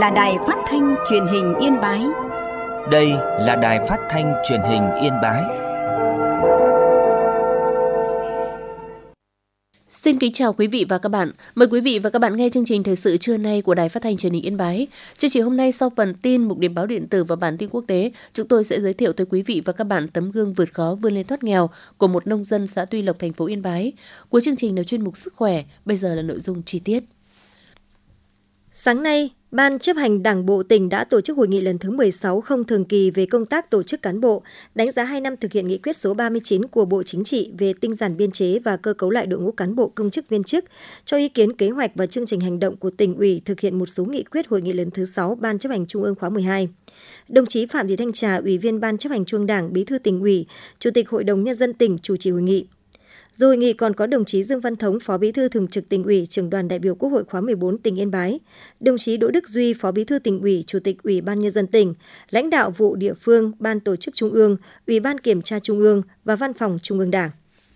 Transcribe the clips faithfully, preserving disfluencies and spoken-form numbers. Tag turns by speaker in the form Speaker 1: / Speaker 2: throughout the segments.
Speaker 1: là Đài Phát thanh Truyền hình Yên Bái.
Speaker 2: Đây là Đài Phát thanh Truyền hình Yên Bái.
Speaker 3: Xin kính chào quý vị và các bạn. Mời quý vị và các bạn nghe chương trình thời sự trưa nay của Đài Phát thanh Truyền hình Yên Bái. Chương trình hôm nay sau phần tin, mục điểm báo điện tử và bản tin quốc tế, chúng tôi sẽ giới thiệu tới quý vị và các bạn tấm gương vượt khó vươn lên thoát nghèo của một nông dân xã Tuy Lộc, thành phố Yên Bái. Cuối chương trình là chuyên mục sức khỏe, bây giờ là nội dung chi tiết.
Speaker 4: Sáng nay, Ban chấp hành Đảng bộ tỉnh đã tổ chức hội nghị lần thứ mười sáu không thường kỳ về công tác tổ chức cán bộ, đánh giá hai năm thực hiện nghị quyết số ba mươi chín của Bộ Chính trị về tinh giản biên chế và cơ cấu lại đội ngũ cán bộ công chức viên chức, cho ý kiến kế hoạch và chương trình hành động của tỉnh ủy thực hiện một số nghị quyết hội nghị lần thứ sáu Ban chấp hành Trung ương khóa mười hai. Đồng chí Phạm Thị Thanh Trà, Ủy viên Ban chấp hành Trung ương Đảng, Bí thư Tỉnh ủy, Chủ tịch Hội đồng Nhân dân tỉnh chủ trì hội nghị. Dự hội nghị còn có đồng chí Dương Văn Thống, Phó Bí thư Thường trực Tỉnh ủy, Trưởng đoàn đại biểu Quốc hội khóa mười bốn tỉnh Yên Bái, đồng chí Đỗ Đức Duy, Phó Bí thư Tỉnh ủy, Chủ tịch Ủy ban Nhân dân tỉnh, lãnh đạo vụ địa phương, Ban tổ chức Trung ương, Ủy ban Kiểm tra Trung ương và Văn phòng Trung ương Đảng.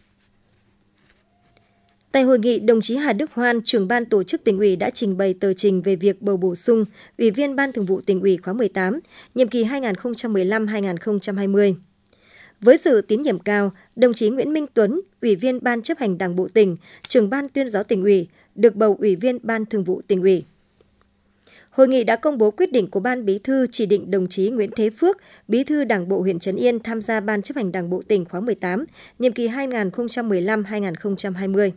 Speaker 4: Tại hội nghị, đồng chí Hà Đức Hoan, Trưởng ban tổ chức Tỉnh ủy đã trình bày tờ trình về việc bầu bổ sung Ủy viên Ban Thường vụ Tỉnh ủy khóa mười tám, nhiệm kỳ hai nghìn không trăm mười lăm đến hai nghìn không trăm hai mươi. Với sự tín nhiệm cao, đồng chí Nguyễn Minh Tuấn, Ủy viên Ban chấp hành Đảng bộ tỉnh, Trưởng ban Tuyên giáo Tỉnh ủy, được bầu Ủy viên Ban Thường vụ Tỉnh ủy. Hội nghị đã công bố quyết định của Ban Bí thư chỉ định đồng chí Nguyễn Thế Phước, Bí thư Đảng bộ huyện Trấn Yên tham gia Ban chấp hành Đảng bộ tỉnh khóa mười tám, nhiệm kỳ hai nghìn không trăm mười lăm đến hai nghìn không trăm hai mươi.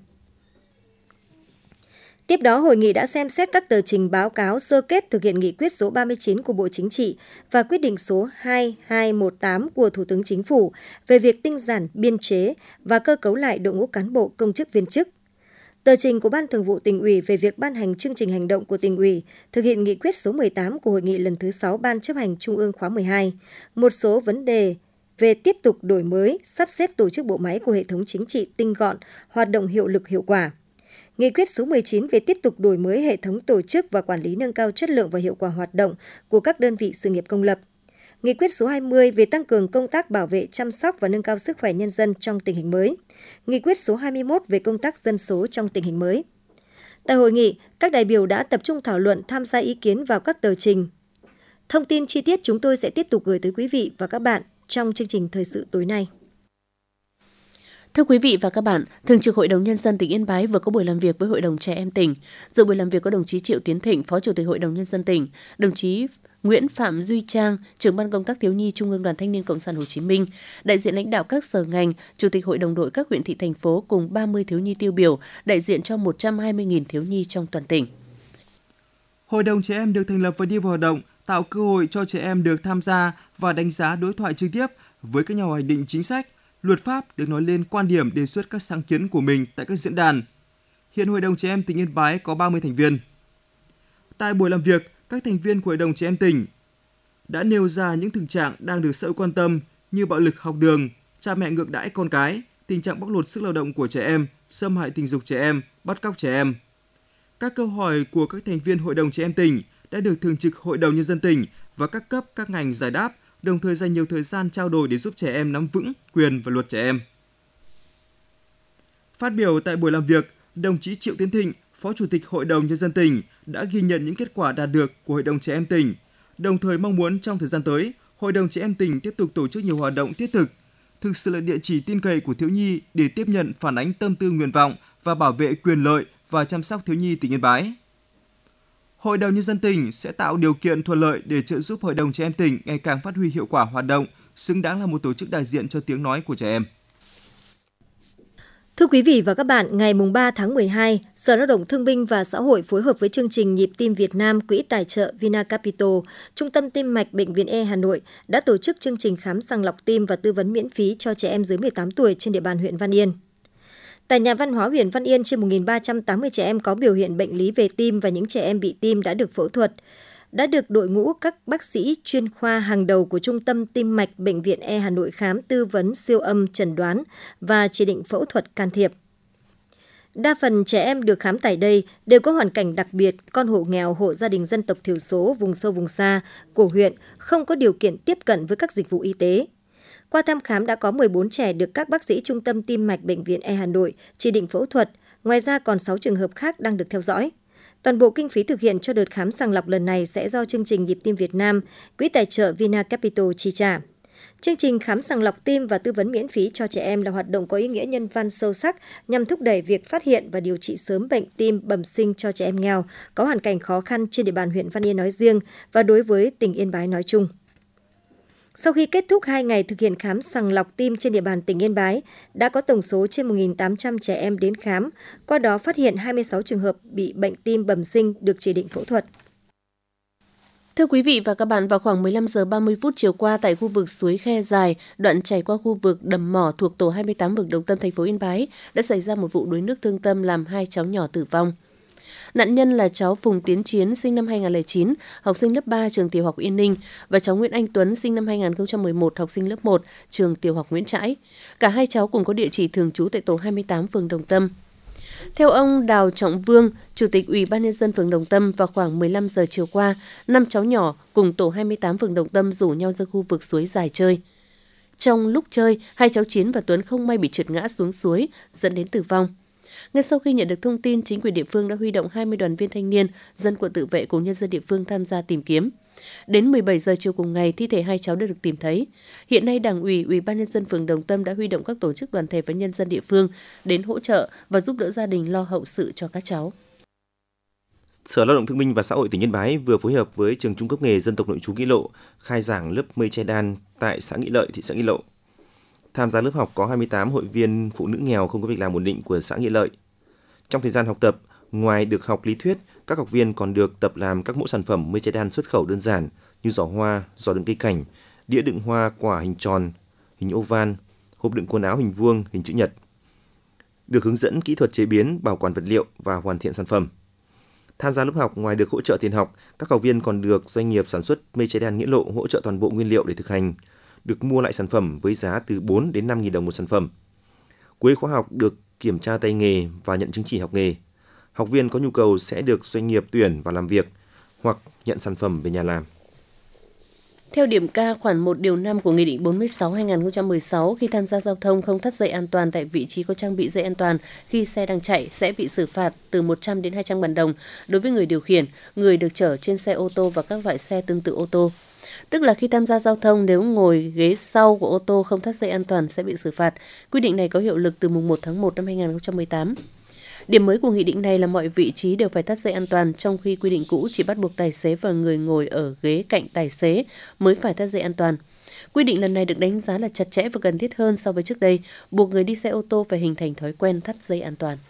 Speaker 4: Tiếp đó, hội nghị đã xem xét các tờ trình báo cáo sơ kết thực hiện nghị quyết số ba mươi chín của Bộ Chính trị và quyết định số hai nghìn hai trăm mười tám của Thủ tướng Chính phủ về việc tinh giản biên chế và cơ cấu lại đội ngũ cán bộ công chức viên chức. Tờ trình của Ban Thường vụ Tỉnh ủy về việc ban hành chương trình hành động của Tỉnh ủy thực hiện nghị quyết số mười tám của Hội nghị lần thứ sáu Ban chấp hành Trung ương khóa mười hai, một số vấn đề về tiếp tục đổi mới, sắp xếp tổ chức bộ máy của hệ thống chính trị tinh gọn, hoạt động hiệu lực hiệu quả. Nghị quyết số mười chín về tiếp tục đổi mới hệ thống tổ chức và quản lý nâng cao chất lượng và hiệu quả hoạt động của các đơn vị sự nghiệp công lập. Nghị quyết số hai mươi về tăng cường công tác bảo vệ, chăm sóc và nâng cao sức khỏe nhân dân trong tình hình mới. Nghị quyết số hai mươi mốt về công tác dân số trong tình hình mới. Tại hội nghị, các đại biểu đã tập trung thảo luận, tham gia ý kiến vào các tờ trình. Thông tin chi tiết chúng tôi sẽ tiếp tục gửi tới quý vị và các bạn trong chương trình thời sự tối nay.
Speaker 3: Thưa quý vị và các bạn, Thường trực Hội đồng Nhân dân tỉnh Yên Bái vừa có buổi làm việc với Hội đồng Trẻ Em tỉnh. Dự buổi làm việc có đồng chí Triệu Tiến Thịnh, Phó Chủ tịch Hội đồng Nhân dân tỉnh, đồng chí Nguyễn Phạm Duy Trang, Trưởng ban công tác thiếu nhi Trung ương Đoàn Thanh niên Cộng sản Hồ Chí Minh, đại diện lãnh đạo các sở ngành, Chủ tịch Hội đồng đội các huyện thị thành phố cùng ba mươi thiếu nhi tiêu biểu, đại diện cho một trăm hai mươi nghìn thiếu nhi trong toàn tỉnh.
Speaker 5: Hội đồng Trẻ Em được thành lập và đi vào hoạt động, tạo cơ hội cho trẻ em được tham gia và đánh giá đối thoại trực tiếp với các nhà hoạch định chính sách, luật pháp được nói lên quan điểm đề xuất các sáng kiến của mình tại các diễn đàn. Hiện Hội đồng Trẻ Em tỉnh Yên Bái có ba mươi thành viên. Tại buổi làm việc, các thành viên của Hội đồng Trẻ Em tỉnh đã nêu ra những thực trạng đang được xã hội quan tâm như bạo lực học đường, cha mẹ ngược đãi con cái, tình trạng bóc lột sức lao động của trẻ em, xâm hại tình dục trẻ em, bắt cóc trẻ em. Các câu hỏi của các thành viên Hội đồng Trẻ Em tỉnh đã được Thường trực Hội đồng Nhân dân tỉnh và các cấp các ngành giải đáp, đồng thời dành nhiều thời gian trao đổi để giúp trẻ em nắm vững quyền và luật trẻ em. Phát biểu tại buổi làm việc, đồng chí Triệu Tiến Thịnh, Phó Chủ tịch Hội đồng Nhân dân tỉnh đã ghi nhận những kết quả đạt được của Hội đồng Trẻ Em tỉnh, đồng thời mong muốn trong thời gian tới, Hội đồng Trẻ Em tỉnh tiếp tục tổ chức nhiều hoạt động thiết thực, thực sự là địa chỉ tin cậy của thiếu nhi để tiếp nhận phản ánh tâm tư nguyện vọng và bảo vệ quyền lợi và chăm sóc thiếu nhi tỉnh Yên Bái. Hội đồng Nhân dân tỉnh sẽ tạo điều kiện thuận lợi để trợ giúp Hội đồng Trẻ Em tỉnh ngày càng phát huy hiệu quả hoạt động, xứng đáng là một tổ chức đại diện cho tiếng nói của trẻ em.
Speaker 4: Thưa quý vị và các bạn, ngày ba tháng mười hai, Sở Lao động Thương binh và Xã hội phối hợp với chương trình Nhịp tim Việt Nam, Quỹ tài trợ Vinacapital, Trung tâm Tim mạch Bệnh viện E Hà Nội đã tổ chức chương trình khám sàng lọc tim và tư vấn miễn phí cho trẻ em dưới mười tám tuổi trên địa bàn huyện Văn Yên. Tại Nhà văn hóa huyện Văn Yên, trên một nghìn ba trăm tám mươi trẻ em có biểu hiện bệnh lý về tim và những trẻ em bị tim đã được phẫu thuật, đã được đội ngũ các bác sĩ chuyên khoa hàng đầu của Trung tâm Tim mạch Bệnh viện E Hà Nội khám, tư vấn, siêu âm, chẩn đoán và chỉ định phẫu thuật can thiệp. Đa phần trẻ em được khám tại đây đều có hoàn cảnh đặc biệt, con hộ nghèo, hộ gia đình dân tộc thiểu số, vùng sâu vùng xa của huyện không có điều kiện tiếp cận với các dịch vụ y tế. Qua thăm khám đã có mười bốn trẻ được các bác sĩ Trung tâm Tim mạch Bệnh viện E Hà Nội chỉ định phẫu thuật, ngoài ra còn sáu trường hợp khác đang được theo dõi. Toàn bộ kinh phí thực hiện cho đợt khám sàng lọc lần này sẽ do chương trình Nhịp tim Việt Nam, Quỹ tài trợ Vina Capital chi trả. Chương trình khám sàng lọc tim và tư vấn miễn phí cho trẻ em là hoạt động có ý nghĩa nhân văn sâu sắc nhằm thúc đẩy việc phát hiện và điều trị sớm bệnh tim bẩm sinh cho trẻ em nghèo có hoàn cảnh khó khăn trên địa bàn huyện Văn Yên nói riêng và đối với tỉnh Yên Bái nói chung. Sau khi kết thúc hai ngày thực hiện khám sàng lọc tim trên địa bàn tỉnh Yên Bái, đã có tổng số trên một nghìn tám trăm trẻ em đến khám, qua đó phát hiện hai mươi sáu trường hợp bị bệnh tim bẩm sinh được chỉ định phẫu thuật.
Speaker 3: Thưa quý vị và các bạn, vào khoảng mười lăm giờ ba mươi phút chiều qua tại khu vực suối Khe Dài, đoạn chảy qua khu vực đầm mỏ thuộc tổ hai mươi tám phường Đồng Tâm, thành phố Yên Bái, đã xảy ra một vụ đuối nước thương tâm làm hai cháu nhỏ tử vong. Nạn nhân là cháu Phùng Tiến Chiến, sinh năm hai nghìn không trăm lẻ chín, học sinh lớp ba, trường tiểu học Yên Ninh, và cháu Nguyễn Anh Tuấn, sinh năm hai nghìn không trăm mười một, học sinh lớp một, trường tiểu học Nguyễn Trãi. Cả hai cháu cùng có địa chỉ thường trú tại tổ hai mươi tám phường Đồng Tâm. Theo ông Đào Trọng Vương, Chủ tịch Ủy ban Nhân dân phường Đồng Tâm, vào khoảng mười lăm giờ chiều qua, năm cháu nhỏ cùng tổ hai mươi tám phường Đồng Tâm rủ nhau ra khu vực suối Dài chơi. Trong lúc chơi, hai cháu Chiến và Tuấn không may bị trượt ngã xuống suối, dẫn đến tử vong. Ngay sau khi nhận được thông tin, chính quyền địa phương đã huy động hai mươi đoàn viên thanh niên, dân quân tự vệ cùng nhân dân địa phương tham gia tìm kiếm. Đến mười bảy giờ chiều cùng ngày, thi thể hai cháu đã được tìm thấy. Hiện nay, Đảng ủy, Ủy ban Nhân dân phường Đồng Tâm đã huy động các tổ chức đoàn thể và nhân dân địa phương đến hỗ trợ và giúp đỡ gia đình lo hậu sự cho các cháu.
Speaker 6: Sở Lao động Thương binh và Xã hội tỉnh Yên Bái vừa phối hợp với trường trung cấp nghề dân tộc nội trú Nghĩa Lộ khai giảng lớp mây che đan tại xã Nghĩa Lợi, thị xã Nghĩa Lộ. Tham gia lớp học có hai mươi tám hội viên phụ nữ nghèo không có việc làm ổn định của xã Nghĩa Lợi. Trong thời gian học tập, ngoài được học lý thuyết, các học viên còn được tập làm các mẫu sản phẩm mây che đan xuất khẩu đơn giản như giỏ hoa, giỏ đựng cây cảnh, đĩa đựng hoa quả hình tròn, hình oval, hộp đựng quần áo hình vuông, hình chữ nhật. Được hướng dẫn kỹ thuật chế biến, bảo quản vật liệu và hoàn thiện sản phẩm. Tham gia lớp học, ngoài được hỗ trợ tiền học, các học viên còn được doanh nghiệp sản xuất mây che đan Nghĩa Lộ hỗ trợ toàn bộ nguyên liệu để thực hành, được mua lại sản phẩm với giá từ bốn đến năm nghìn đồng một sản phẩm. Cuối khóa học được kiểm tra tay nghề và nhận chứng chỉ học nghề. Học viên có nhu cầu sẽ được doanh nghiệp tuyển vào làm việc hoặc nhận sản phẩm về nhà làm.
Speaker 3: Theo điểm K khoản một điều năm của Nghị định bốn mươi sáu trên hai nghìn không trăm mười sáu, khi tham gia giao thông không thắt dây an toàn tại vị trí có trang bị dây an toàn khi xe đang chạy sẽ bị xử phạt từ một trăm đến hai trăm nghìn đồng đối với người điều khiển, người được chở trên xe ô tô và các loại xe tương tự ô tô. Tức là khi tham gia giao thông, nếu ngồi ghế sau của ô tô không thắt dây an toàn sẽ bị xử phạt. Quy định này có hiệu lực từ mùng một tháng một năm hai nghìn không trăm mười tám. Điểm mới của nghị định này là mọi vị trí đều phải thắt dây an toàn, trong khi quy định cũ chỉ bắt buộc tài xế và người ngồi ở ghế cạnh tài xế mới phải thắt dây an toàn. Quy định lần này được đánh giá là chặt chẽ và cần thiết hơn so với trước đây, buộc người đi xe ô tô phải hình thành thói quen thắt dây an toàn.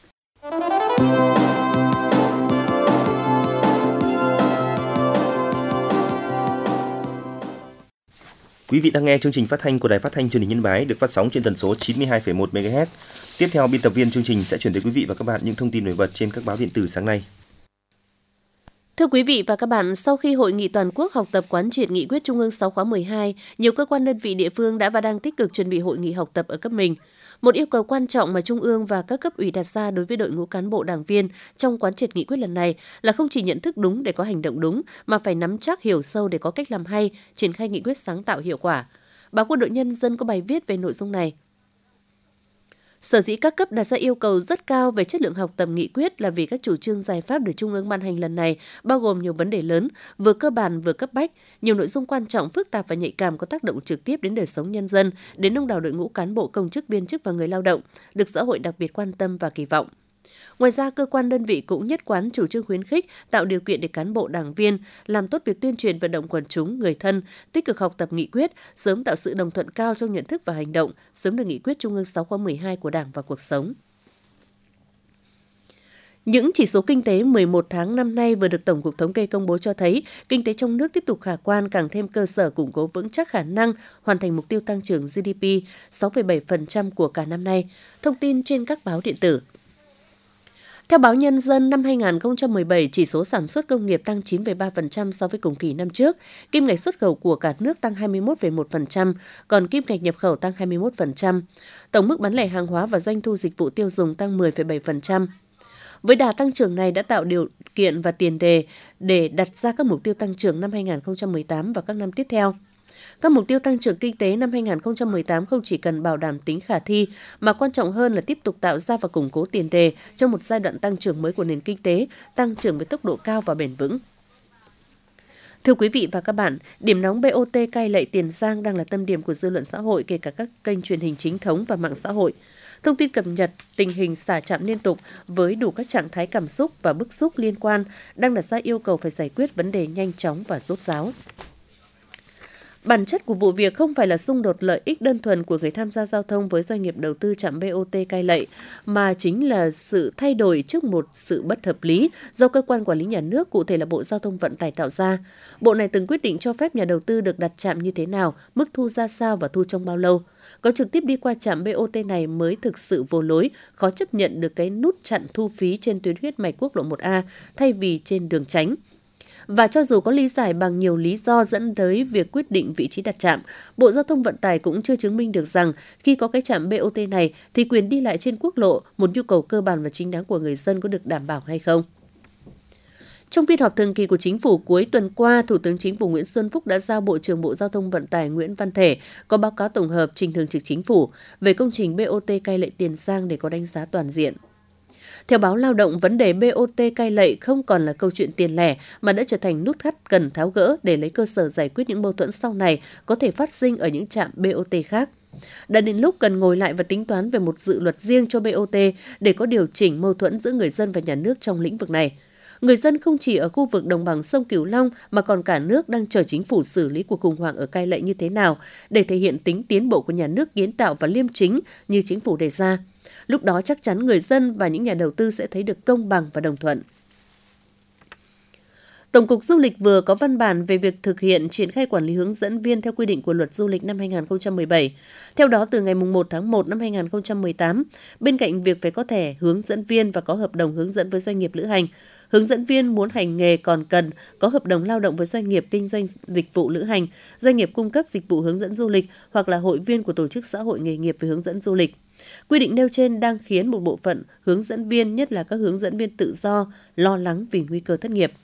Speaker 6: Quý vị đang nghe chương trình phát thanh của Đài Phát thanh Truyền hình Yên Bái được phát sóng trên tần số chín mươi hai phẩy một mê ga héc. Tiếp theo, biên tập viên chương trình sẽ chuyển tới quý vị và các bạn những thông tin nổi bật trên các báo điện tử sáng nay.
Speaker 3: Thưa quý vị và các bạn, sau khi Hội nghị Toàn quốc học tập quán triệt nghị quyết Trung ương sáu khóa mười hai, nhiều cơ quan đơn vị địa phương đã và đang tích cực chuẩn bị hội nghị học tập ở cấp mình. Một yêu cầu quan trọng mà Trung ương và các cấp ủy đặt ra đối với đội ngũ cán bộ đảng viên trong quán triệt nghị quyết lần này là không chỉ nhận thức đúng để có hành động đúng, mà phải nắm chắc hiểu sâu để có cách làm hay, triển khai nghị quyết sáng tạo hiệu quả. Báo Quân đội Nhân dân có bài viết về nội dung này. Sở dĩ các cấp đặt ra yêu cầu rất cao về chất lượng học tập nghị quyết là vì các chủ trương giải pháp được Trung ương ban hành lần này bao gồm nhiều vấn đề lớn, vừa cơ bản vừa cấp bách, nhiều nội dung quan trọng, phức tạp và nhạy cảm có tác động trực tiếp đến đời sống nhân dân, đến đông đảo đội ngũ cán bộ, công chức, viên chức và người lao động, được xã hội đặc biệt quan tâm và kỳ vọng. Ngoài ra, cơ quan đơn vị cũng nhất quán chủ trương khuyến khích, tạo điều kiện để cán bộ đảng viên làm tốt việc tuyên truyền vận động quần chúng, người thân, tích cực học tập nghị quyết, sớm tạo sự đồng thuận cao trong nhận thức và hành động, sớm đưa nghị quyết Trung ương sáu khóa mười hai của Đảng vào cuộc sống. Những chỉ số kinh tế mười một tháng năm nay vừa được Tổng cục Thống kê công bố cho thấy kinh tế trong nước tiếp tục khả quan, càng thêm cơ sở củng cố vững chắc khả năng hoàn thành mục tiêu tăng trưởng giê đê pê sáu phẩy bảy phần trăm của cả năm nay. Thông tin trên các báo điện tử. Theo báo Nhân dân, năm hai nghìn không trăm mười bảy, chỉ số sản xuất công nghiệp tăng chín phẩy ba phần trăm so với cùng kỳ năm trước, kim ngạch xuất khẩu của cả nước tăng hai mươi mốt phẩy một phần trăm, còn kim ngạch nhập khẩu tăng hai mươi mốt phần trăm. Tổng mức bán lẻ hàng hóa và doanh thu dịch vụ tiêu dùng tăng mười phẩy bảy phần trăm. Với đà tăng trưởng này đã tạo điều kiện và tiền đề để đặt ra các mục tiêu tăng trưởng năm hai nghìn không trăm mười tám và các năm tiếp theo. Các mục tiêu tăng trưởng kinh tế năm hai nghìn không trăm mười tám không chỉ cần bảo đảm tính khả thi, mà quan trọng hơn là tiếp tục tạo ra và củng cố tiền đề cho một giai đoạn tăng trưởng mới của nền kinh tế, tăng trưởng với tốc độ cao và bền vững. Thưa quý vị và các bạn, điểm nóng bê o tê Cai Lậy Tiền Giang đang là tâm điểm của dư luận xã hội, kể cả các kênh truyền hình chính thống và mạng xã hội. Thông tin cập nhật, tình hình xả trạm liên tục với đủ các trạng thái cảm xúc và bức xúc liên quan đang đặt ra yêu cầu phải giải quyết vấn đề nhanh chóng và rốt ráo. Bản chất của vụ việc không phải là xung đột lợi ích đơn thuần của người tham gia giao thông với doanh nghiệp đầu tư trạm bê o tê Cai Lậy, mà chính là sự thay đổi trước một sự bất hợp lý do cơ quan quản lý nhà nước, cụ thể là Bộ Giao thông Vận tải tạo ra. Bộ này từng quyết định cho phép nhà đầu tư được đặt trạm như thế nào, mức thu ra sao và thu trong bao lâu. Có trực tiếp đi qua trạm bê o tê này mới thực sự vô lối, khó chấp nhận được cái nút chặn thu phí trên tuyến huyết mạch quốc lộ một A thay vì trên đường tránh. Và cho dù có lý giải bằng nhiều lý do dẫn tới việc quyết định vị trí đặt trạm, Bộ Giao thông Vận tải cũng chưa chứng minh được rằng khi có cái trạm bê o tê này thì quyền đi lại trên quốc lộ, một nhu cầu cơ bản và chính đáng của người dân, có được đảm bảo hay không. Trong phiên họp thường kỳ của Chính phủ cuối tuần qua, Thủ tướng Chính phủ Nguyễn Xuân Phúc đã giao Bộ trưởng Bộ Giao thông Vận tải Nguyễn Văn Thể có báo cáo tổng hợp trình Thường trực Chính phủ về công trình bê o tê Cai Lậy Tiền Giang để có đánh giá toàn diện. Theo báo Lao động, vấn đề bê o tê Cai Lậy không còn là câu chuyện tiền lẻ mà đã trở thành nút thắt cần tháo gỡ để lấy cơ sở giải quyết những mâu thuẫn sau này có thể phát sinh ở những trạm bê o tê khác. Đã đến lúc cần ngồi lại và tính toán về một dự luật riêng cho bê o tê để có điều chỉnh mâu thuẫn giữa người dân và nhà nước trong lĩnh vực này. Người dân không chỉ ở khu vực đồng bằng sông Cửu Long mà còn cả nước đang chờ chính phủ xử lý cuộc khủng hoảng ở Cai Lậy như thế nào để thể hiện tính tiến bộ của nhà nước kiến tạo và liêm chính như chính phủ đề ra. Lúc đó chắc chắn người dân và những nhà đầu tư sẽ thấy được công bằng và đồng thuận. Tổng cục Du lịch vừa có văn bản về việc thực hiện triển khai quản lý hướng dẫn viên theo quy định của Luật Du lịch năm hai nghìn không trăm mười bảy. Theo đó, từ ngày một tháng một năm hai nghìn không trăm mười tám, bên cạnh việc phải có thẻ hướng dẫn viên và có hợp đồng hướng dẫn với doanh nghiệp lữ hành, hướng dẫn viên muốn hành nghề còn cần có hợp đồng lao động với doanh nghiệp kinh doanh dịch vụ lữ hành, doanh nghiệp cung cấp dịch vụ hướng dẫn du lịch hoặc là hội viên của tổ chức xã hội nghề nghiệp về hướng dẫn du lịch. Quy định nêu trên đang khiến một bộ phận hướng dẫn viên, nhất là các hướng dẫn viên tự do, lo lắng vì nguy cơ thất nghiệp.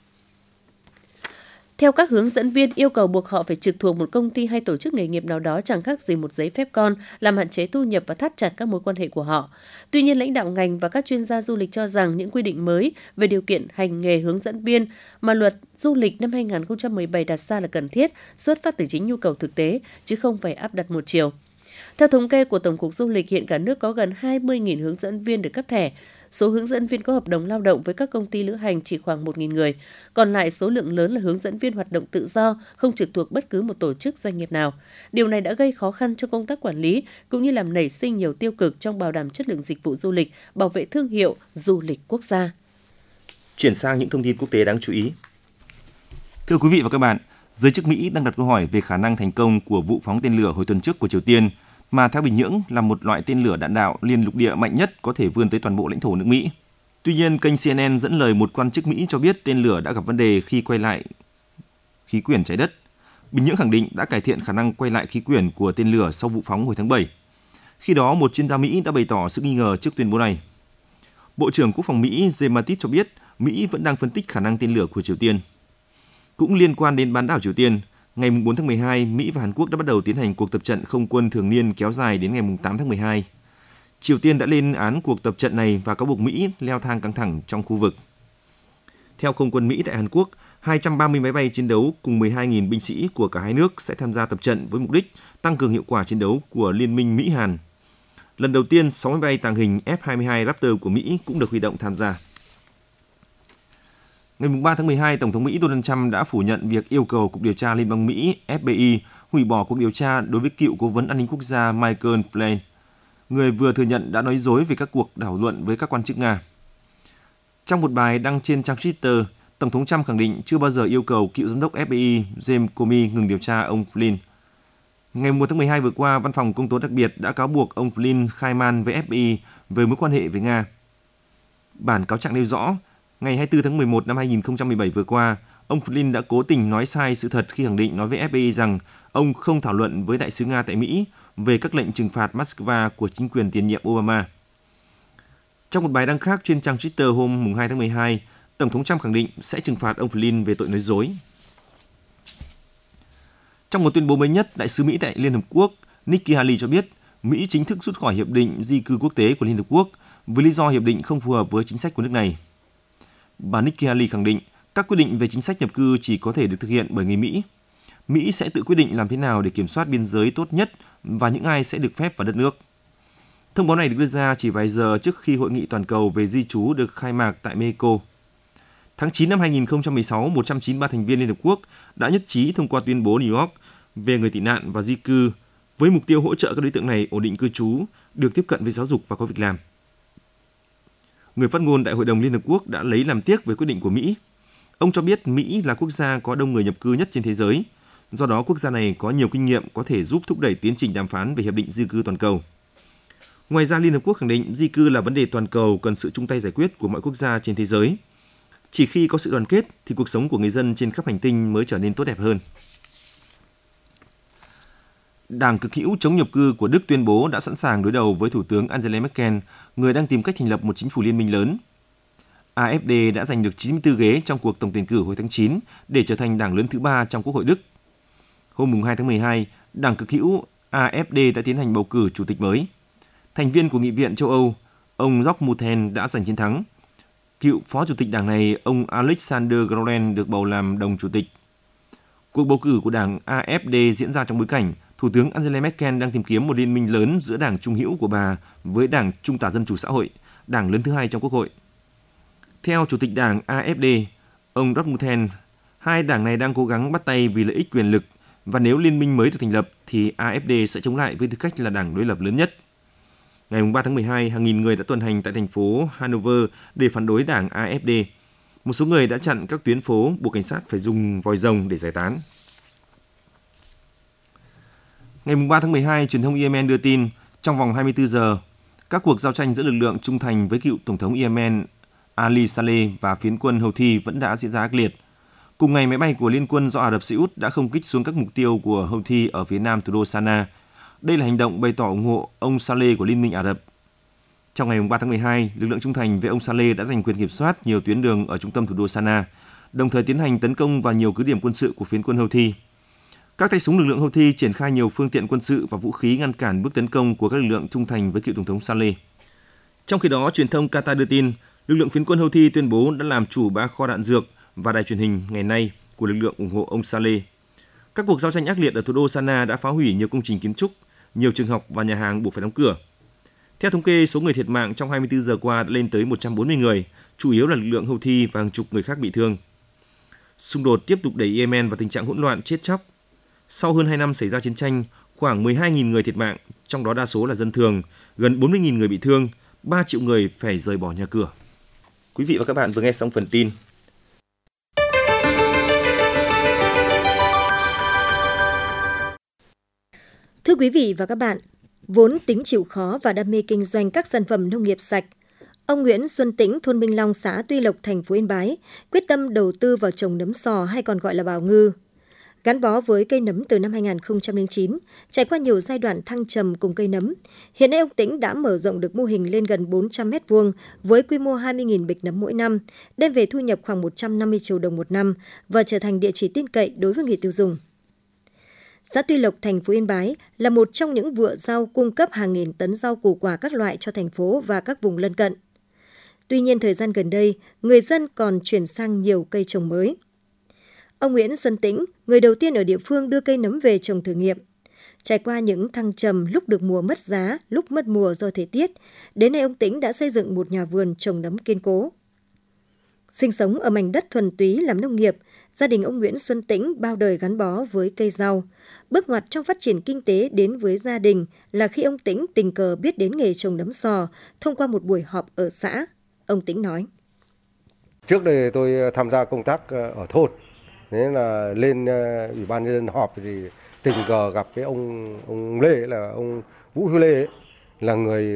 Speaker 3: Theo các hướng dẫn viên, yêu cầu buộc họ phải trực thuộc một công ty hay tổ chức nghề nghiệp nào đó chẳng khác gì một giấy phép con, làm hạn chế thu nhập và thắt chặt các mối quan hệ của họ. Tuy nhiên, lãnh đạo ngành và các chuyên gia du lịch cho rằng những quy định mới về điều kiện hành nghề hướng dẫn viên mà Luật Du lịch năm hai nghìn không trăm mười bảy đặt ra là cần thiết, xuất phát từ chính nhu cầu thực tế, chứ không phải áp đặt một chiều. Theo thống kê của Tổng cục Du lịch, hiện cả nước có gần hai mươi nghìn hướng dẫn viên được cấp thẻ. Số hướng dẫn viên có hợp đồng lao động với các công ty lữ hành chỉ khoảng một nghìn người. Còn lại số lượng lớn là hướng dẫn viên hoạt động tự do, không trực thuộc bất cứ một tổ chức doanh nghiệp nào. Điều này đã gây khó khăn cho công tác quản lý, cũng như làm nảy sinh nhiều tiêu cực trong bảo đảm chất lượng dịch vụ du lịch, bảo vệ thương hiệu du lịch quốc gia.
Speaker 6: Chuyển sang những thông tin quốc tế đáng chú ý.
Speaker 5: Thưa quý vị và các bạn, giới chức Mỹ đang đặt câu hỏi về khả năng thành công của vụ phóng tên lửa hồi tuần trước của Triều Tiên, mà theo Bình Nhưỡng là một loại tên lửa đạn đạo liên lục địa mạnh nhất có thể vươn tới toàn bộ lãnh thổ nước Mỹ. Tuy nhiên, kênh xê en en dẫn lời một quan chức Mỹ cho biết tên lửa đã gặp vấn đề khi quay lại khí quyển trái đất. Bình Nhưỡng khẳng định đã cải thiện khả năng quay lại khí quyển của tên lửa sau vụ phóng hồi tháng bảy. Khi đó, một chuyên gia Mỹ đã bày tỏ sự nghi ngờ trước tuyên bố này. Bộ trưởng Quốc phòng Mỹ James Mattis cho biết Mỹ vẫn đang phân tích khả năng tên lửa của Triều Tiên. Cũng liên quan đến bán đảo Triều Tiên, ngày bốn tháng mười hai, Mỹ và Hàn Quốc đã bắt đầu tiến hành cuộc tập trận không quân thường niên kéo dài đến ngày tám tháng mười hai. Triều Tiên đã lên án cuộc tập trận này và cáo buộc Mỹ leo thang căng thẳng trong khu vực. Theo không quân Mỹ tại Hàn Quốc, hai trăm ba mươi máy bay chiến đấu cùng mười hai nghìn binh sĩ của cả hai nước sẽ tham gia tập trận với mục đích tăng cường hiệu quả chiến đấu của Liên minh Mỹ-Hàn. Lần đầu tiên, sáu máy bay tàng hình F hai mươi hai Raptor của Mỹ cũng được huy động tham gia. Ngày ba tháng mười hai, Tổng thống Mỹ Donald Trump đã phủ nhận việc yêu cầu Cục Điều tra Liên bang Mỹ F B I hủy bỏ cuộc điều tra đối với cựu cố vấn an ninh quốc gia Michael Flynn, người vừa thừa nhận đã nói dối về các cuộc thảo luận với các quan chức Nga. Trong một bài đăng trên trang Twitter, Tổng thống Trump khẳng định chưa bao giờ yêu cầu cựu giám đốc F B I James Comey ngừng điều tra ông Flynn. Ngày một tháng mười hai vừa qua, Văn phòng Công tố đặc biệt đã cáo buộc ông Flynn khai man với F B I về mối quan hệ với Nga. Bản cáo trạng nêu rõ, ngày hai mươi tư tháng mười một năm hai nghìn không trăm mười bảy vừa qua, ông Flynn đã cố tình nói sai sự thật khi khẳng định nói với F B I rằng ông không thảo luận với đại sứ Nga tại Mỹ về các lệnh trừng phạt Moscow của chính quyền tiền nhiệm Obama. Trong một bài đăng khác trên trang Twitter hôm hai tháng mười hai, Tổng thống Trump khẳng định sẽ trừng phạt ông Flynn về tội nói dối.
Speaker 6: Trong một tuyên bố mới nhất, Đại sứ Mỹ tại Liên Hợp Quốc Nikki Haley cho biết Mỹ chính thức rút khỏi Hiệp định Di cư quốc tế của Liên Hợp Quốc với lý do hiệp định không phù hợp với chính sách của nước này. Bà Nikki Haley khẳng định các quyết định về chính sách nhập cư chỉ có thể được thực hiện bởi người Mỹ. Mỹ sẽ tự quyết định làm thế nào để kiểm soát biên giới tốt nhất và những ai sẽ được phép vào đất nước. Thông báo này được đưa ra chỉ vài giờ trước khi hội nghị toàn cầu về di trú được khai mạc tại Mexico. Tháng chín năm hai nghìn không trăm mười sáu, một trăm chín mươi ba thành viên Liên Hợp Quốc đã nhất trí thông qua tuyên bố New York về người tị nạn và di cư với mục tiêu hỗ trợ các đối tượng này ổn định cư trú, được tiếp cận với giáo dục và có việc làm. Người phát ngôn Đại hội đồng Liên Hợp Quốc đã lấy làm tiếc về quyết định của Mỹ. Ông cho biết Mỹ là quốc gia có đông người nhập cư nhất trên thế giới. Do đó, quốc gia này có nhiều kinh nghiệm có thể giúp thúc đẩy tiến trình đàm phán về Hiệp định Di cư toàn cầu. Ngoài ra, Liên Hợp Quốc khẳng định di cư là vấn đề toàn cầu cần sự chung tay giải quyết của mọi quốc gia trên thế giới. Chỉ khi có sự đoàn kết thì cuộc sống của người dân trên khắp hành tinh mới trở nên tốt đẹp hơn. Đảng cực hữu chống nhập cư của Đức tuyên bố đã sẵn sàng đối đầu với Thủ tướng Angela Merkel, người đang tìm cách thành lập một chính phủ liên minh lớn. a ép đê đã giành được chín mươi tư ghế trong cuộc tổng tuyển cử hồi tháng chín để trở thành đảng lớn thứ ba trong Quốc hội Đức. Hôm hai tháng mười hai, Đảng cực hữu a ép đê đã tiến hành bầu cử chủ tịch mới. Thành viên của Nghị viện châu Âu, ông Jörg Mutten đã giành chiến thắng. Cựu phó chủ tịch đảng này, ông Alexander Groen được bầu làm đồng chủ tịch. Cuộc bầu cử của đảng a ép đê diễn ra trong bối cảnh Thủ tướng Angela Merkel đang tìm kiếm một liên minh lớn giữa đảng trung hữu của bà với đảng Trung tả Dân chủ xã hội, đảng lớn thứ hai trong Quốc hội. Theo chủ tịch đảng a ép đê, ông Rasmussen, hai đảng này đang cố gắng bắt tay vì lợi ích quyền lực và nếu liên minh mới được thành lập thì a ép đê sẽ chống lại với tư cách là đảng đối lập lớn nhất. Ngày ba tháng mười hai, hàng nghìn người đã tuần hành tại thành phố Hanover để phản đối đảng a ép đê. Một số người đã chặn các tuyến phố, buộc cảnh sát phải dùng vòi rồng để giải tán. Ngày ba tháng mười hai, truyền thông Yemen đưa tin, trong vòng hai mươi tư giờ, các cuộc giao tranh giữa lực lượng trung thành với cựu Tổng thống Yemen Ali Saleh và phiến quân Houthi vẫn đã diễn ra ác liệt. Cùng ngày, máy bay của Liên quân do Ả Rập Xê Út đã không kích xuống các mục tiêu của Houthi ở phía nam thủ đô Sanaa. Đây là hành động bày tỏ ủng hộ ông Saleh của Liên minh Ả Rập. Trong ngày ba tháng mười hai, lực lượng trung thành với ông Saleh đã giành quyền kiểm soát nhiều tuyến đường ở trung tâm thủ đô Sanaa, đồng thời tiến hành tấn công vào nhiều cứ điểm quân sự của phiến quân Houthi. Các tay súng lực lượng Houthi triển khai nhiều phương tiện quân sự và vũ khí ngăn cản bước tấn công của các lực lượng trung thành với cựu Tổng thống Saleh. Trong khi đó, truyền thông Qatar đưa tin, lực lượng phiến quân Houthi tuyên bố đã làm chủ ba kho đạn dược và đài truyền hình ngày nay của lực lượng ủng hộ ông Saleh. Các cuộc giao tranh ác liệt ở thủ đô Sanaa đã phá hủy nhiều công trình kiến trúc, nhiều trường học và nhà hàng buộc phải đóng cửa. Theo thống kê, số người thiệt mạng trong hai mươi tư giờ qua đã lên tới một trăm bốn mươi người, chủ yếu là lực lượng Houthi và hàng chục người khác bị thương. Xung đột tiếp tục đẩy Yemen vào tình trạng hỗn loạn chết chóc. Sau hơn hai năm xảy ra chiến tranh, khoảng mười hai nghìn người thiệt mạng, trong đó đa số là dân thường, gần bốn mươi nghìn người bị thương, ba triệu người phải rời bỏ nhà cửa. Quý vị và các bạn vừa nghe xong phần tin.
Speaker 4: Thưa quý vị và các bạn, vốn tính chịu khó và đam mê kinh doanh các sản phẩm nông nghiệp sạch, ông Nguyễn Xuân Tĩnh, thôn Minh Long, xã Tuy Lộc, thành phố Yên Bái, quyết tâm đầu tư vào trồng nấm sò hay còn gọi là bào ngư. Gắn bó với cây nấm từ năm hai nghìn không trăm lẻ chín, trải qua nhiều giai đoạn thăng trầm cùng cây nấm, hiện nay ông Tĩnh đã mở rộng được mô hình lên gần bốn trăm mét vuông với quy mô hai mươi nghìn bịch nấm mỗi năm, đem về thu nhập khoảng một trăm năm mươi triệu đồng một năm và trở thành địa chỉ tin cậy đối với người tiêu dùng. Xã Tuy Lộc, thành phố Yên Bái là một trong những vựa rau cung cấp hàng nghìn tấn rau củ quả các loại cho thành phố và các vùng lân cận. Tuy nhiên, thời gian gần đây, người dân còn chuyển sang nhiều cây trồng mới. Ông Nguyễn Xuân Tĩnh, người đầu tiên ở địa phương đưa cây nấm về trồng thử nghiệm. Trải qua những thăng trầm lúc được mùa mất giá, lúc mất mùa do thời tiết, đến nay ông Tĩnh đã xây dựng một nhà vườn trồng nấm kiên cố. Sinh sống ở mảnh đất thuần túy làm nông nghiệp, gia đình ông Nguyễn Xuân Tĩnh bao đời gắn bó với cây rau. Bước ngoặt trong phát triển kinh tế đến với gia đình là khi ông Tĩnh tình cờ biết đến nghề trồng nấm sò thông qua một buổi họp ở xã. Ông Tĩnh nói:
Speaker 7: Trước đây tôi tham gia công tác ở thôn, thế là lên ủy ban nhân dân họp thì tình cờ gặp cái ông ông Lê, là ông Vũ Huy Lê ấy, là người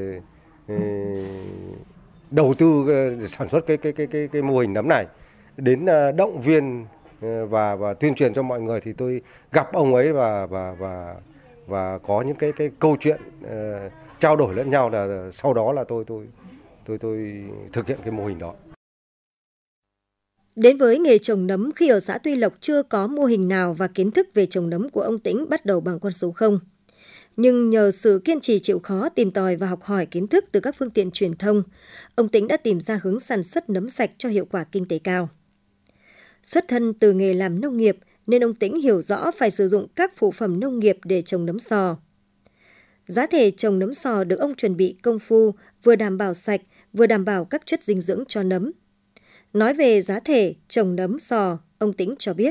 Speaker 7: đầu tư sản xuất cái cái cái cái cái mô hình nấm này, đến động viên và và tuyên truyền cho mọi người thì tôi gặp ông ấy và và và và có những cái cái câu chuyện uh, trao đổi lẫn nhau, là sau đó là tôi tôi tôi tôi thực hiện cái mô hình đó.
Speaker 4: Đến với nghề trồng nấm khi ở xã Tuy Lộc chưa có mô hình nào và kiến thức về trồng nấm của ông Tĩnh bắt đầu bằng con số không. Nhưng nhờ sự kiên trì chịu khó tìm tòi và học hỏi kiến thức từ các phương tiện truyền thông, ông Tĩnh đã tìm ra hướng sản xuất nấm sạch cho hiệu quả kinh tế cao. Xuất thân từ nghề làm nông nghiệp nên ông Tĩnh hiểu rõ phải sử dụng các phụ phẩm nông nghiệp để trồng nấm sò. Giá thể trồng nấm sò được ông chuẩn bị công phu, vừa đảm bảo sạch, vừa đảm bảo các chất dinh dưỡng cho nấm. Nói về giá thể trồng nấm sò, ông Tĩnh cho biết.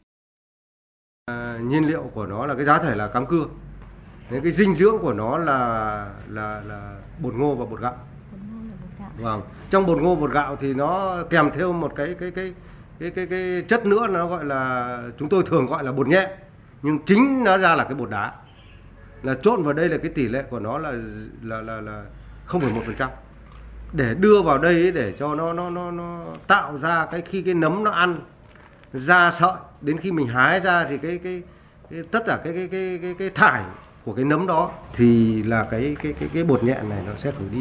Speaker 7: À, nhiên liệu của nó là cái giá thể là cám cưa. Nên cái dinh dưỡng của nó là là là bột ngô và bột gạo. Vâng. Trong bột ngô bột gạo thì nó kèm theo một cái cái cái cái cái cái chất nữa, nó gọi là chúng tôi thường gọi là bột nhẹ, nhưng chính nó ra là cái bột đá. Là trộn vào đây là cái tỷ lệ của nó là là là là không phẩy một phần trăm. Để đưa vào đây ấy, để cho nó nó nó nó tạo ra cái khi cái nấm nó ăn ra sợi, đến khi mình hái ra thì cái cái, cái tất cả cái cái cái cái cái thải của cái nấm đó thì là cái cái cái cái bột nhẹ này nó sẽ khử đi.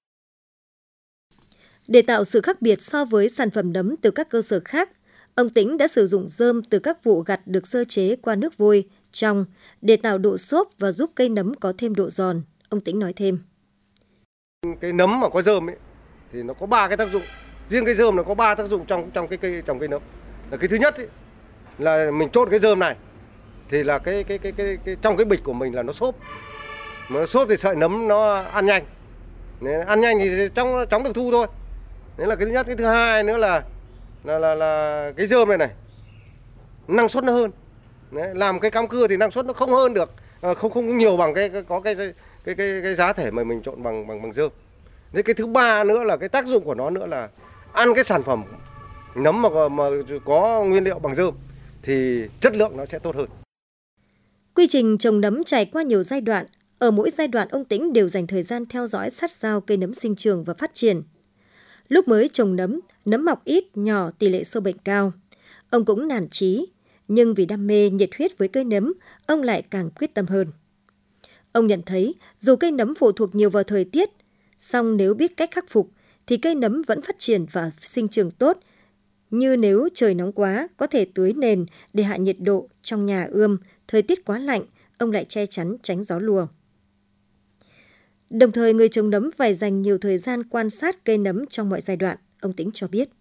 Speaker 4: Để tạo sự khác biệt so với sản phẩm nấm từ các cơ sở khác, ông Tĩnh đã sử dụng rơm từ các vụ gặt được sơ chế qua nước vôi, trong để tạo độ xốp và giúp cây nấm có thêm độ giòn. Ông Tĩnh nói thêm.
Speaker 7: Cái nấm mà có rơm ấy thì nó có ba cái tác dụng. Riêng cái rơm nó có ba tác dụng trong trong cái cây trồng cây nấm. Là cái thứ nhất ấy, là mình trộn cái rơm này thì là cái cái cái cái, cái trong cái bịch của mình là nó xốp. Mà nó xốp thì sợi nấm nó ăn nhanh. Nên ăn nhanh thì trong chóng được thu thôi. Đấy là cái thứ nhất. Cái thứ hai nữa là là là, là cái rơm này này năng suất nó hơn. Đấy, làm cái cám cưa thì năng suất nó không hơn được, à, không không nhiều bằng cái, cái có cái cái cái cái, cái giá thể mà mình trộn bằng bằng bằng rơm. Thế cái thứ ba nữa là cái tác dụng của nó nữa là ăn cái sản phẩm nấm mà mà có nguyên liệu bằng rơm thì chất lượng nó sẽ tốt hơn.
Speaker 4: Quy trình trồng nấm trải qua nhiều giai đoạn, ở mỗi giai đoạn ông Tĩnh đều dành thời gian theo dõi sát sao cây nấm sinh trưởng và phát triển. Lúc mới trồng nấm, nấm mọc ít, nhỏ, tỷ lệ sâu bệnh cao. Ông cũng nản chí, nhưng vì đam mê, nhiệt huyết với cây nấm, ông lại càng quyết tâm hơn. Ông nhận thấy dù cây nấm phụ thuộc nhiều vào thời tiết, song nếu biết cách khắc phục thì cây nấm vẫn phát triển và sinh trưởng tốt. Như nếu trời nóng quá, có thể tưới nền để hạ nhiệt độ trong nhà ươm, thời tiết quá lạnh, ông lại che chắn tránh gió lùa. Đồng thời, người trồng nấm phải dành nhiều thời gian quan sát cây nấm trong mọi giai đoạn, ông Tĩnh cho biết.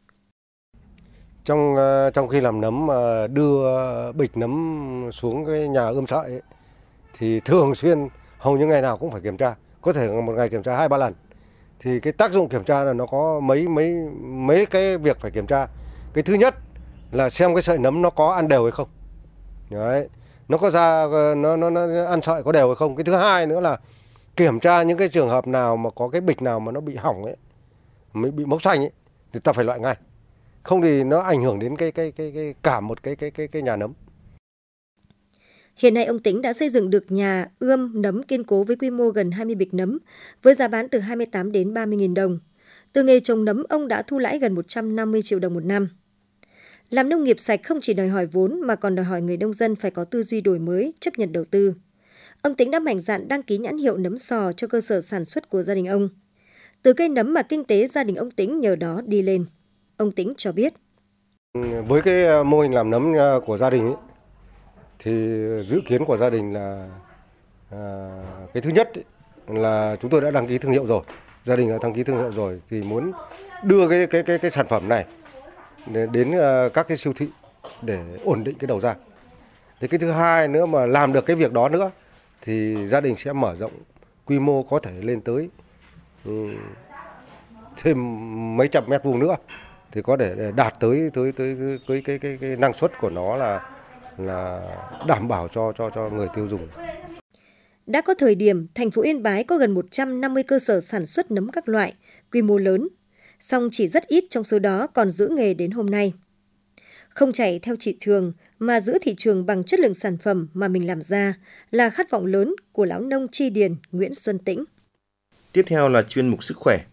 Speaker 7: Trong trong khi làm nấm mà đưa bịch nấm xuống cái nhà ươm sợi ấy, thì thường xuyên hầu như ngày nào cũng phải kiểm tra, có thể một ngày kiểm tra hai ba lần. Thì cái tác dụng kiểm tra là nó có mấy mấy mấy cái việc phải kiểm tra. Cái thứ nhất là xem cái sợi nấm nó có ăn đều hay không. Đấy, nó có ra nó nó nó ăn sợi có đều hay không. Cái thứ hai nữa là kiểm tra những cái trường hợp nào mà có cái bịch nào mà nó bị hỏng ấy, mới bị mốc xanh ấy thì ta phải loại ngay. Không thì nó ảnh hưởng đến cái cái cái cái cả một cái cái cái cái nhà nấm.
Speaker 4: Hiện nay ông Tĩnh đã xây dựng được nhà ươm nấm kiên cố với quy mô gần hai mươi bịch nấm, với giá bán từ hai mươi tám đến ba mươi nghìn đồng. Từ nghề trồng nấm, ông đã thu lãi gần một trăm năm mươi triệu đồng một năm. Làm nông nghiệp sạch không chỉ đòi hỏi vốn mà còn đòi hỏi người nông dân phải có tư duy đổi mới, chấp nhận đầu tư. Ông Tĩnh đã mạnh dạn đăng ký nhãn hiệu nấm sò cho cơ sở sản xuất của gia đình ông. Từ cây nấm mà kinh tế gia đình ông Tĩnh nhờ đó đi lên. Ông Tĩnh cho biết.
Speaker 7: Với cái mô hình làm nấm của gia đình ấy, thì dự kiến của gia đình là à, cái thứ nhất ấy, là chúng tôi đã đăng ký thương hiệu rồi. Gia đình đã đăng ký thương hiệu rồi thì muốn đưa cái cái cái cái sản phẩm này đến các cái siêu thị để ổn định cái đầu ra. Thì cái thứ hai nữa mà làm được cái việc đó nữa thì gia đình sẽ mở rộng quy mô, có thể lên tới um, thêm mấy trăm mét vuông nữa thì có thể đạt tới tới tới cái cái cái, cái năng suất của nó là là đảm bảo cho cho cho người tiêu dùng.
Speaker 4: Đã có thời điểm thành phố Yên Bái có gần một trăm năm mươi cơ sở sản xuất nấm các loại, quy mô lớn, song chỉ rất ít trong số đó còn giữ nghề đến hôm nay. Không chạy theo thị trường mà giữ thị trường bằng chất lượng sản phẩm mà mình làm ra là khát vọng lớn của lão nông Tri Điền Nguyễn Xuân Tĩnh.
Speaker 6: Tiếp theo là chuyên mục sức khỏe.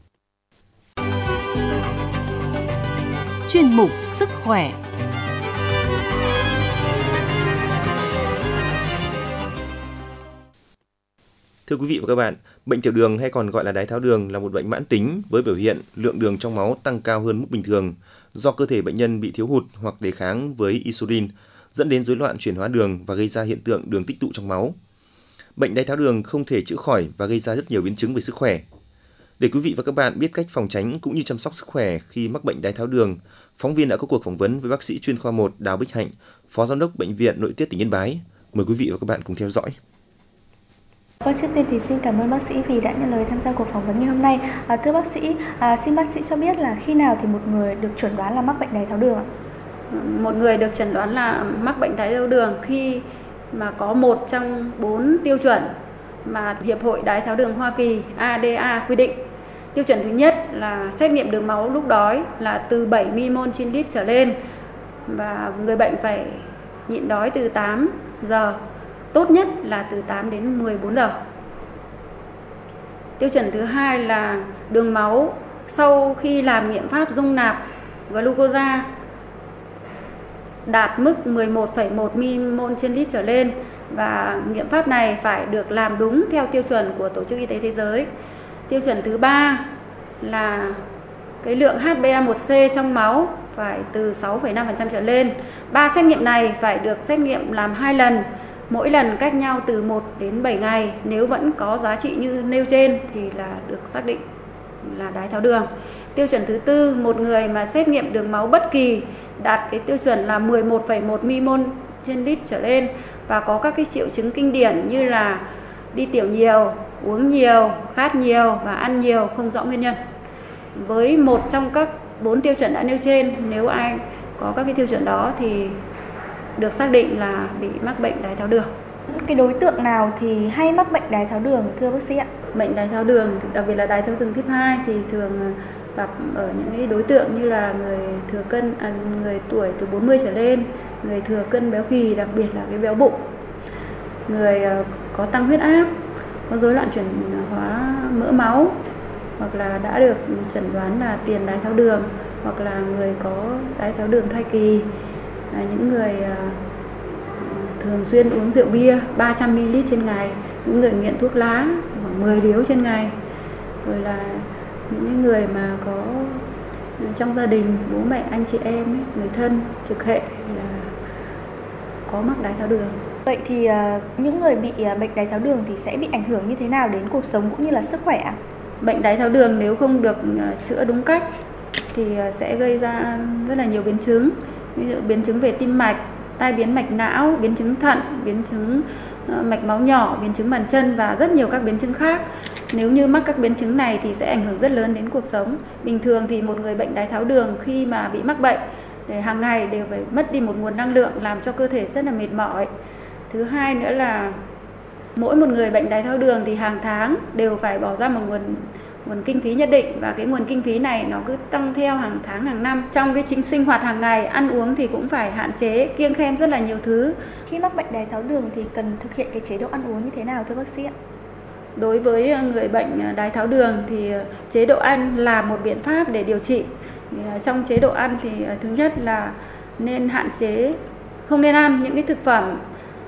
Speaker 1: Chuyên mục sức khỏe.
Speaker 6: Thưa quý vị và các bạn, bệnh tiểu đường hay còn gọi là đái tháo đường là một bệnh mãn tính với biểu hiện lượng đường trong máu tăng cao hơn mức bình thường do cơ thể bệnh nhân bị thiếu hụt hoặc đề kháng với insulin, dẫn đến rối loạn chuyển hóa đường và gây ra hiện tượng đường tích tụ trong máu. Bệnh đái tháo đường không thể chữa khỏi và gây ra rất nhiều biến chứng về sức khỏe. Để quý vị và các bạn biết cách phòng tránh cũng như chăm sóc sức khỏe khi mắc bệnh đái tháo đường, phóng viên đã có cuộc phỏng vấn với bác sĩ chuyên khoa một Đào Bích Hạnh, Phó Giám đốc Bệnh viện Nội tiết tỉnh Yên Bái. Mời quý vị và các bạn cùng theo dõi.
Speaker 8: Vâng, trước tiên thì xin cảm ơn bác sĩ vì đã nhận lời tham gia cuộc phỏng vấn ngày hôm nay. À, thưa bác sĩ, à, xin bác sĩ cho biết là khi nào thì một người được chẩn đoán là mắc bệnh đái tháo đường ạ?
Speaker 9: Một người được chẩn đoán là mắc bệnh đái tháo đường khi mà có một trong bốn tiêu chuẩn mà Hiệp hội Đái tháo đường Hoa Kỳ A D A quy định. Tiêu chuẩn thứ nhất là xét nghiệm đường máu lúc đói là từ bảy mi-li-mol trên lít trở lên và người bệnh phải nhịn đói từ tám giờ, tốt nhất là từ tám đến mười bốn giờ. Tiêu chuẩn thứ hai là đường máu sau khi làm nghiệm pháp dung nạp glucosa đạt mức mười một phẩy một mi-li-mol trên lít trở lên và nghiệm pháp này phải được làm đúng theo tiêu chuẩn của Tổ chức Y tế Thế giới. Tiêu chuẩn thứ ba là cái lượng H b A một C trong máu phải từ sáu phẩy năm phần trăm trở lên. Ba xét nghiệm này phải được xét nghiệm làm hai lần, mỗi lần cách nhau từ một đến bảy ngày. Nếu vẫn có giá trị như nêu trên thì là được xác định là đái tháo đường. Tiêu chuẩn thứ tư, một người mà xét nghiệm đường máu bất kỳ đạt cái tiêu chuẩn là mười một phẩy một mi-li-mol trên lít trở lên và có các cái triệu chứng kinh điển như là đi tiểu nhiều, uống nhiều, khát nhiều và ăn nhiều không rõ nguyên nhân. Với một trong các bốn tiêu chuẩn đã nêu trên, nếu ai có các cái tiêu chuẩn đó thì được xác định là bị mắc bệnh đái tháo đường.
Speaker 8: Cái đối tượng nào thì hay mắc bệnh đái tháo đường thưa bác sĩ ạ?
Speaker 9: Bệnh đái tháo đường, đặc biệt là đái tháo đường type hai thì thường gặp ở những cái đối tượng như là người thừa cân, à, người tuổi từ bốn mươi trở lên, người thừa cân béo phì, đặc biệt là cái béo bụng, người có tăng huyết áp, có rối loạn chuyển hóa mỡ máu, hoặc là đã được chẩn đoán là tiền đái tháo đường, hoặc là người có đái tháo đường thai kỳ, là những người thường xuyên uống rượu bia ba trăm mi-li-lít trên ngày, những người nghiện thuốc lá khoảng mười điếu trên ngày, rồi là những người mà có trong gia đình bố mẹ anh chị em người thân trực hệ là có mắc đái tháo đường.
Speaker 8: Vậy thì uh, những người bị uh, bệnh đái tháo đường thì sẽ bị ảnh hưởng như thế nào đến cuộc sống cũng như là sức khỏe ạ?
Speaker 9: Bệnh đái tháo đường nếu không được uh, chữa đúng cách thì uh, sẽ gây ra rất là nhiều biến chứng, ví dụ biến chứng về tim mạch, tai biến mạch não, biến chứng thận, biến chứng uh, mạch máu nhỏ, biến chứng bàn chân và rất nhiều các biến chứng khác. Nếu như mắc các biến chứng này thì sẽ ảnh hưởng rất lớn đến cuộc sống. Bình thường thì một người bệnh đái tháo đường khi mà bị mắc bệnh để hàng ngày đều phải mất đi một nguồn năng lượng làm cho cơ thể rất là mệt mỏi. Thứ hai nữa là mỗi một người bệnh đái tháo đường thì hàng tháng đều phải bỏ ra một nguồn nguồn kinh phí nhất định và cái nguồn kinh phí này nó cứ tăng theo hàng tháng hàng năm. Trong cái chính sinh hoạt hàng ngày, ăn uống thì cũng phải hạn chế, kiêng khem rất là nhiều thứ.
Speaker 8: Khi mắc bệnh đái tháo đường thì cần thực hiện cái chế độ ăn uống như thế nào thưa bác sĩ ạ?
Speaker 9: Đối với người bệnh đái tháo đường thì chế độ ăn là một biện pháp để điều trị. Trong chế độ ăn thì thứ nhất là nên hạn chế, không nên ăn những cái thực phẩm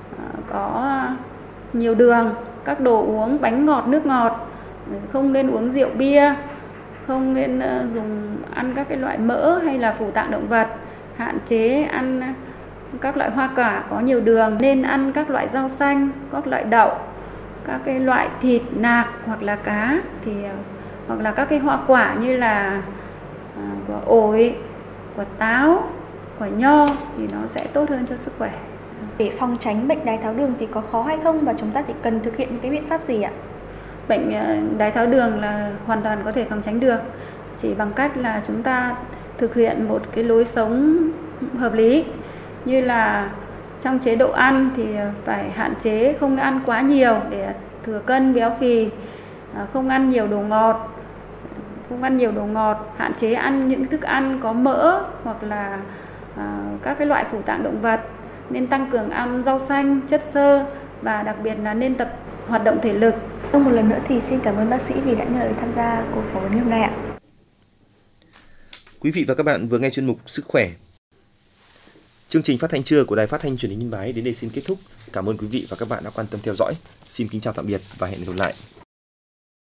Speaker 9: có nhiều đường, các đồ uống bánh ngọt, nước ngọt, không nên uống rượu bia, không nên dùng ăn các cái loại mỡ hay là phủ tạng động vật, hạn chế ăn các loại hoa quả có nhiều đường, nên ăn các loại rau xanh, các loại đậu, các cái loại thịt nạc hoặc là cá, thì hoặc là các cái hoa quả như là quả ổi, quả táo, quả nho thì nó sẽ tốt hơn cho sức khỏe.
Speaker 8: Để phòng tránh bệnh đái tháo đường thì có khó hay không và chúng ta thì cần thực hiện những cái biện pháp gì ạ?
Speaker 9: Bệnh đái tháo đường là hoàn toàn có thể phòng tránh được, chỉ bằng cách là chúng ta thực hiện một cái lối sống hợp lý, như là trong chế độ ăn thì phải hạn chế không ăn quá nhiều để thừa cân béo phì, không ăn nhiều đồ ngọt, không ăn nhiều đồ ngọt, hạn chế ăn những thức ăn có mỡ hoặc là các cái loại phủ tạng động vật, nên tăng cường ăn rau xanh, chất xơ và đặc biệt là nên tập hoạt động thể lực.
Speaker 8: Một lần nữa thì xin cảm ơn bác sĩ vì đã nhận lời tham gia cuộc phỏng vấn hôm nay ạ.
Speaker 6: Quý vị và các bạn vừa nghe chuyên mục Sức khỏe. Chương trình phát thanh trưa của Đài Phát thanh Truyền hình Yên Bái đến đây xin kết thúc. Cảm ơn quý vị và các bạn đã quan tâm theo dõi. Xin kính chào tạm biệt và hẹn gặp lại.